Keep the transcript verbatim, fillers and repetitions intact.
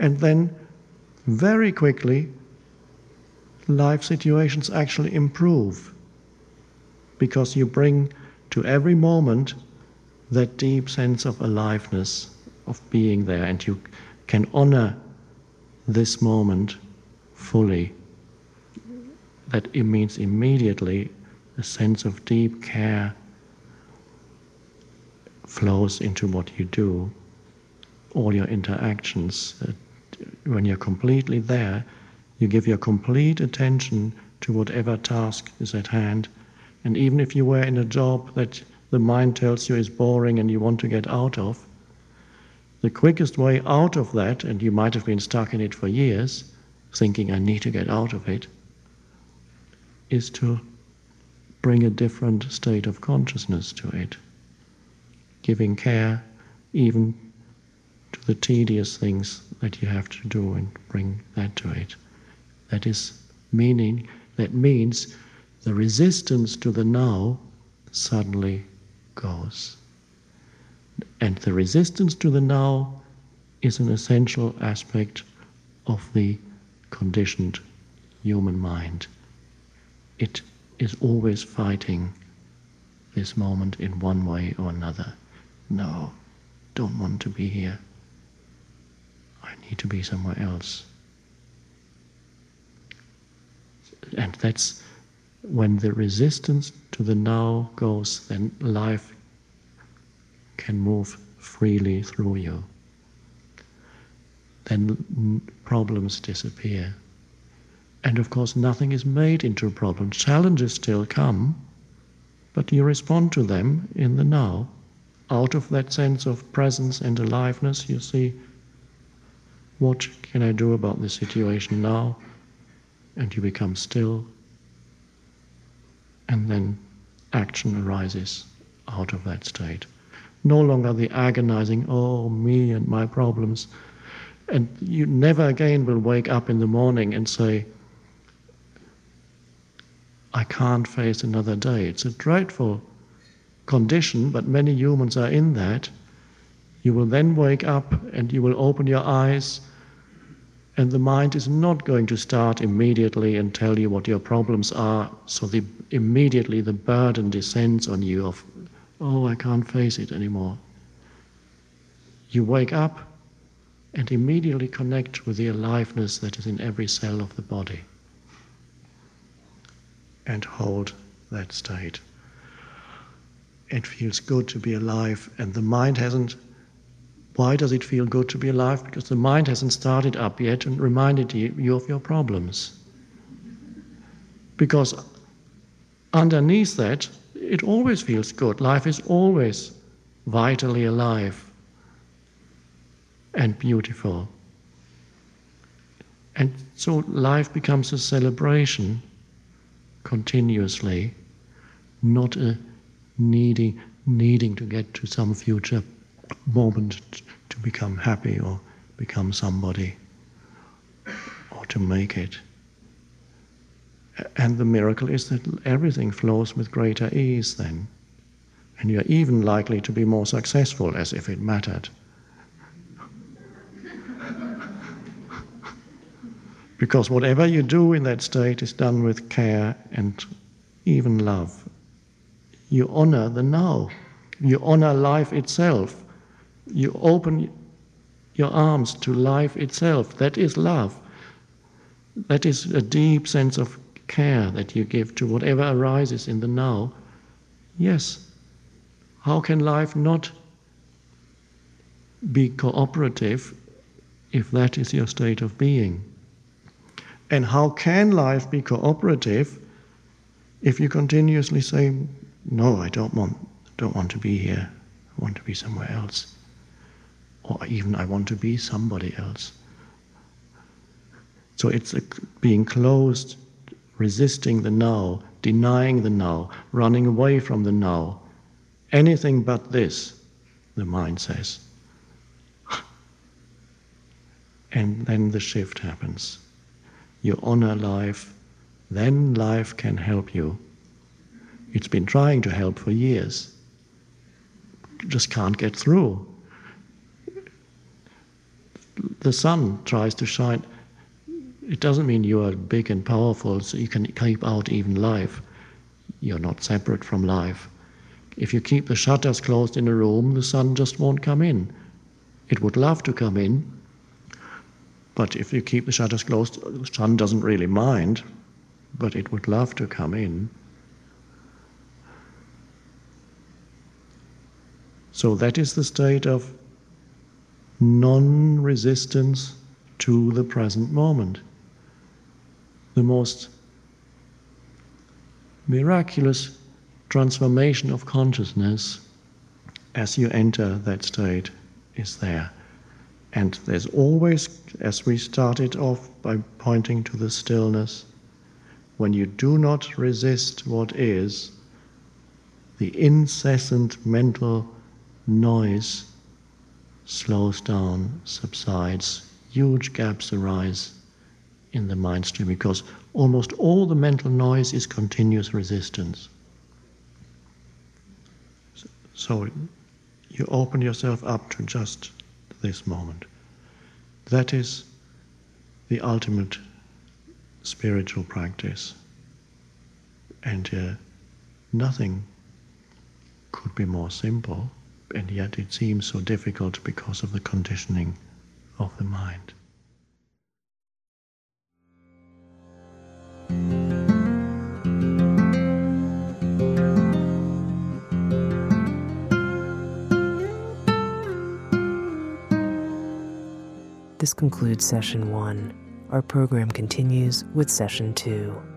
And then very quickly, life situations actually improve, because you bring to every moment that deep sense of aliveness, of being there, and you can honor this moment fully. That it means immediately a sense of deep care flows into what you do, all your interactions. Uh, when you're completely there, you give your complete attention to whatever task is at hand. And even if you were in a job that the mind tells you is boring and you want to get out of, the quickest way out of that, and you might have been stuck in it for years, thinking I need to get out of it, is to bring a different state of consciousness to it, giving care even to the tedious things that you have to do, and bring that to it. That is meaning, that means the resistance to the now suddenly goes. And the resistance to the now is an essential aspect of the conditioned human mind. It is always fighting this moment in one way or another. No, don't want to be here. I need to be somewhere else. And that's when the resistance to the now goes, then life can move freely through you. Then problems disappear. And of course, nothing is made into a problem. Challenges still come, but you respond to them in the now. Out of that sense of presence and aliveness, you see, what can I do about this situation now? And you become still. And then action arises out of that state. No longer the agonizing, oh, me and my problems. And you never again will wake up in the morning and say, I can't face another day. It's a dreadful condition, but many humans are in that. You will then wake up and you will open your eyes, and the mind is not going to start immediately and tell you what your problems are, so the, immediately the burden descends on you of, oh, I can't face it anymore. You wake up and immediately connect with the aliveness that is in every cell of the body, and hold that state. It feels good to be alive, and the mind hasn't. Why does it feel good to be alive? Because the mind hasn't started up yet and reminded you of your problems. Because underneath that, it always feels good. Life is always vitally alive and beautiful. And so life becomes a celebration continuously, not a needing, needing to get to some future moment to become happy or become somebody or to make it. And the miracle is that everything flows with greater ease then. And you're even likely to be more successful, as if it mattered. Because whatever you do in that state is done with care and even love. You honor the now. You honor life itself. You open your arms to life itself. That is love. That is a deep sense of care that you give to whatever arises in the now. Yes. How can life not be cooperative if that is your state of being? And how can life be cooperative if you continuously say, no, I don't want, don't want to be here. I want to be somewhere else. Or even I want to be somebody else. So it's a, being closed, resisting the now, denying the now, running away from the now. Anything but this, the mind says. And then the shift happens. You honor life, then life can help you. It's been trying to help for years. Just can't get through. the sun tries to shine. It doesn't mean you are big and powerful so you can keep out even life. You're not separate from life. If you keep the shutters closed in a room, the sun just won't come in. It would love to come in, but if you keep the shutters closed, the sun doesn't really mind, but it would love to come in. So that is the state of non-resistance to the present moment. The most miraculous transformation of consciousness as you enter that state is there. And there's always, as we started off by pointing to the stillness, when you do not resist what is, the incessant mental noise slows down, subsides, huge gaps arise in the mind stream because almost all the mental noise is continuous resistance. So you open yourself up to just this moment. That is the ultimate spiritual practice. And uh, nothing could be more simple, and yet it seems so difficult because of the conditioning of the mind. This concludes session one. Our program continues with session two.